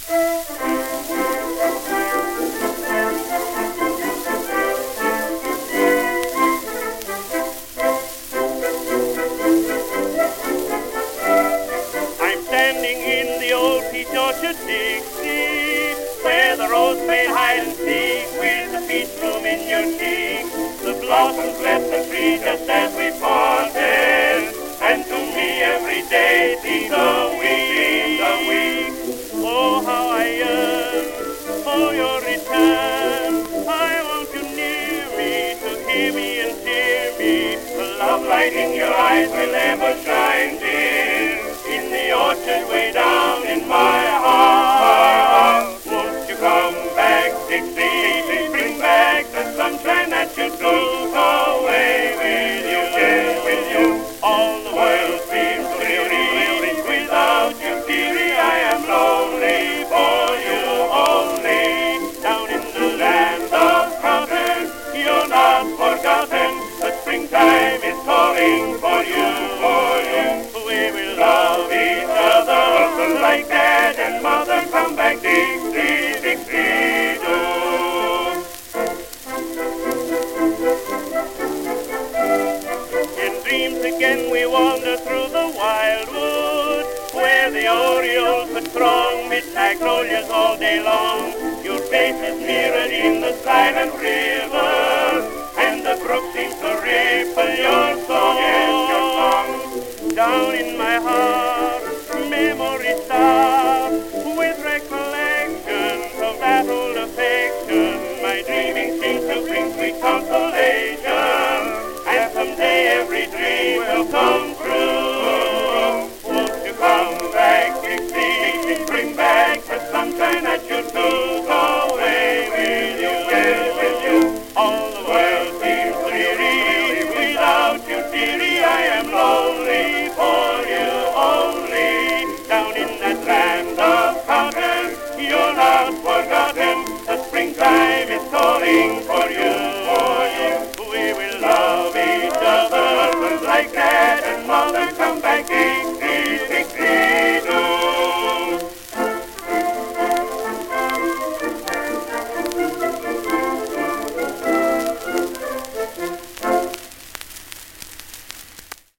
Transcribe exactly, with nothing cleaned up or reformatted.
I'm standing in the old peach orchard, Dixie, where the rose played hide and seek with the peach bloom in your cheek. The blossoms left the tree just as we parted, and to me every day seems a week, a week. Oh, how I yearn for your return. I want you near me to hear me and cheer me. The love light in your eyes will ever shine, dear, in the orchard way down in my heart. Won't you come back, Dixie? Bring back the sunshine that you took away with you, yeah, with you. All the world seems dreary without you, dearie. I am lonely for you only. Down in the land of cotton, you're not forgotten. The springtime is calling for you, for you. We will love each other like dad and mother. Come back, Dixie, Dixie, do. In dreams again we wander through the wildwood, where the orioles would throng mid magnolias all day long. Your face is mirrored in the silent river, and the brook seems to ripple your song, yes, your song. Down in my heart, memories start with recollections of that old affection. My dreaming seems to bring sweet consolation, and someday every dream will come true. Won't you come back, Dixie? Bring back the sunshine that you